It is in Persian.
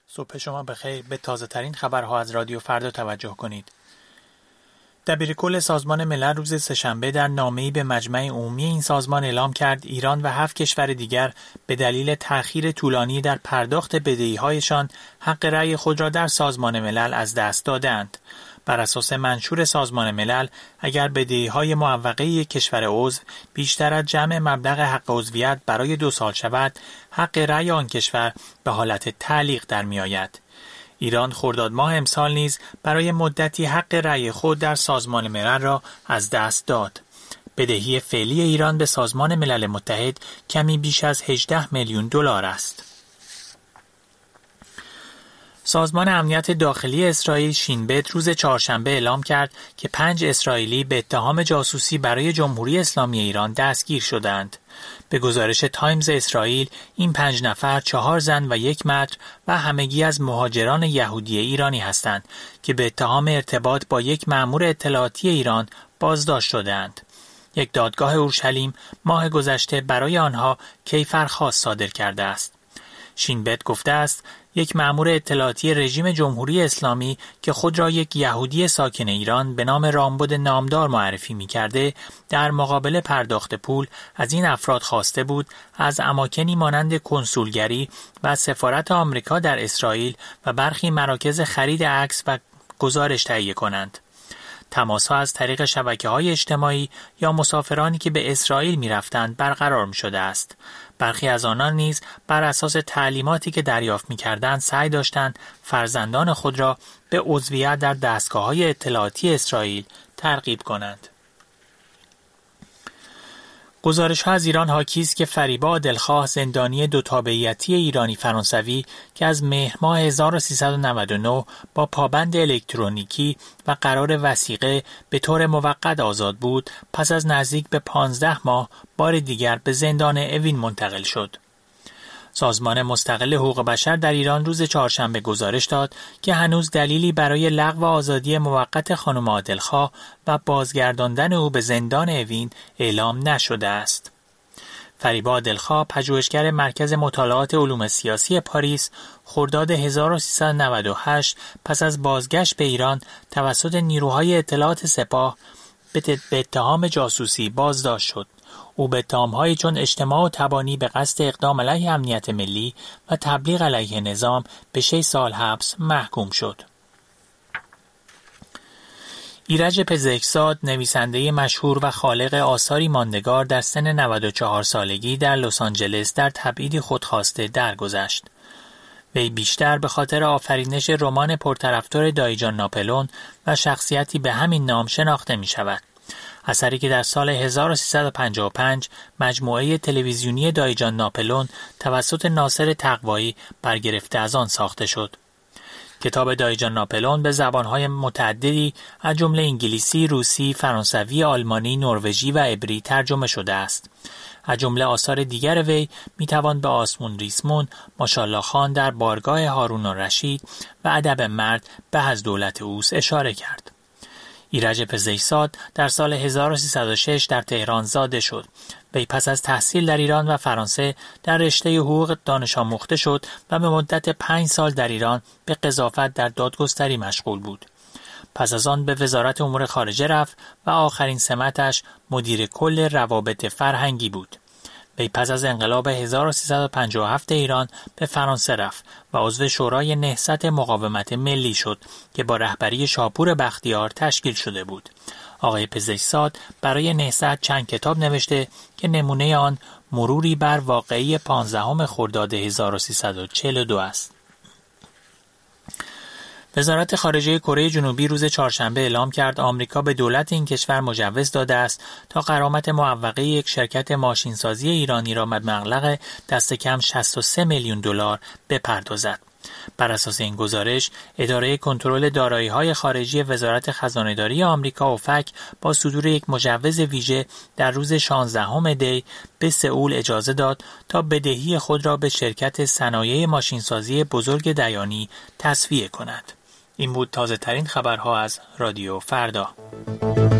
صبح شما بخیر. به تازه ترین خبرها از رادیو فردا توجه کنید. دبیرکل سازمان ملل روز سه‌شنبه در نامه‌ای به مجمع عمومی این سازمان اعلام کرد ایران و 7 کشور دیگر به دلیل تأخیر طولانی در پرداخت بدهی‌هایشان حق رأی خود را در سازمان ملل از دست دادند. بر اساس منشور سازمان ملل، اگر بدهی‌های معوقه یک کشور عضو بیشتر از جمع مبلغ حق عضویت برای 2 سال شود، حق رأی آن کشور به حالت تعلیق در می‌آید. ایران خرداد ماه امسال نیز برای مدتی حق رأی خود در سازمان ملل را از دست داد. بدهی فعلی ایران به سازمان ملل متحد کمی بیش از 18 میلیون دلار است. سازمان امنیت داخلی اسرائیل شین بت روز چهارشنبه اعلام کرد که 5 اسرائیلی به اتهام جاسوسی برای جمهوری اسلامی ایران دستگیر شدند. به گزارش تایمز اسرائیل، این 5 نفر 4 زن و 1 مرد و همگی از مهاجران یهودی ایرانی هستند که به اتهام ارتباط با یک مأمور اطلاعاتی ایران بازداشت شدند. یک دادگاه اورشلیم ماه گذشته برای آنها کیفرخواست صادر کرده است. شین بت گفته است یک مأمور اطلاعاتی رژیم جمهوری اسلامی که خود را یک یهودی ساکن ایران به نام رامبد نامدار معرفی می‌کرده، در مقابل پرداخت پول از این افراد خواسته بود از اماکنی مانند کنسولگری و سفارت آمریکا در اسرائیل و برخی مراکز خرید عکس و گزارش تهیه کنند. تماس‌ها از طریق شبکه‌های اجتماعی یا مسافرانی که به اسرائیل می‌رفتند برقرار می‌شده است. برخی از آنان نیز بر اساس تعلیماتی که دریافت می‌کردند سعی داشتند فرزندان خود را به عضویت در دستگاه‌های اطلاعاتی اسرائیل ترغیب کنند. گزارش‌ها از ایران حاکی است که فریبا عادلخواه، زندانی 2 تابعیتی ایرانی فرانسوی که از مهر ماه 1399 با پابند الکترونیکی و قرار وثیقه به طور موقت آزاد بود، پس از نزدیک به 15 ماه بار دیگر به زندان اوین منتقل شد. سازمان مستقل حقوق بشر در ایران روز چهارشنبه گزارش داد که هنوز دلیلی برای لغو آزادی موقت خانم عادلخواه و بازگرداندن او به زندان اوین اعلام نشده است. فریبا عادلخواه، پژوهشگر مرکز مطالعات علوم سیاسی پاریس، خرداد 1398 پس از بازگشت به ایران توسط نیروهای اطلاعات سپاه به اتهام جاسوسی بازداشت شد. او به اتهام‌هایی چون اجتماع و تبانی به قصد اقدام علیه امنیت ملی و تبلیغ علیه نظام به 6 سال حبس محکوم شد. ایرج پزشکزاد، نویسنده مشهور و خالق آثاری ماندگار، در سن 94 سالگی در لس آنجلس در تبعیدی خودخواسته درگذشت. وی بیشتر به خاطر آفرینش رمان پرطرفدار دایجان ناپلئون و شخصیتی به همین نام شناخته می شود. اثری که در سال 1355 مجموعه تلویزیونی دایجان ناپلئون توسط ناصر تقوایی برگرفته از آن ساخته شد. کتاب دایجان ناپلئون به زبانهای متعددی از جمله انگلیسی، روسی، فرانسوی، آلمانی، نروژی و عبری ترجمه شده است. از جمله آثار دیگر وی میتوان به آسمون ریسمون، ماشاءالله خان در بارگاه هارون الرشید و ادب مرد به از دولت اوست اشاره کرد. ایرج پزشکزاد در سال 1306 در تهران زاده شد. وی پس از تحصیل در ایران و فرانسه در رشته حقوق دانش آموخته شد و به مدت 5 سال در ایران به قضاوت در دادگستری مشغول بود. پس از آن به وزارت امور خارجه رفت و آخرین سمتش مدیر کل روابط فرهنگی بود. وی پس از انقلاب 1357 ایران به فرانسه رفت و عضو شورای نهضت مقاومت ملی شد که با رهبری شاپور بختیار تشکیل شده بود. آقای پزشکزاد برای نهضت چند کتاب نوشته که نمونه آن مروری بر واقعه 15 خرداد 1342 است. وزارت خارجه کره جنوبی روز چهارشنبه اعلام کرد آمریکا به دولت این کشور مجوز داده است تا غرامت معوقه یک شرکت ماشینسازی ایرانی را به مبلغ دست کم 63 میلیون دلار بپردازد. بر اساس این گزارش، اداره کنترل دارایی‌های خارجی وزارت خزانه‌داری آمریکا اوفک با صدور یک مجوز ویژه در روز 16 دی به سئول اجازه داد تا بدهی خود را به شرکت صنایع ماشینسازی بزرگ دیانی تسویه کند. این بود تازه ترین خبرها از رادیو فردا.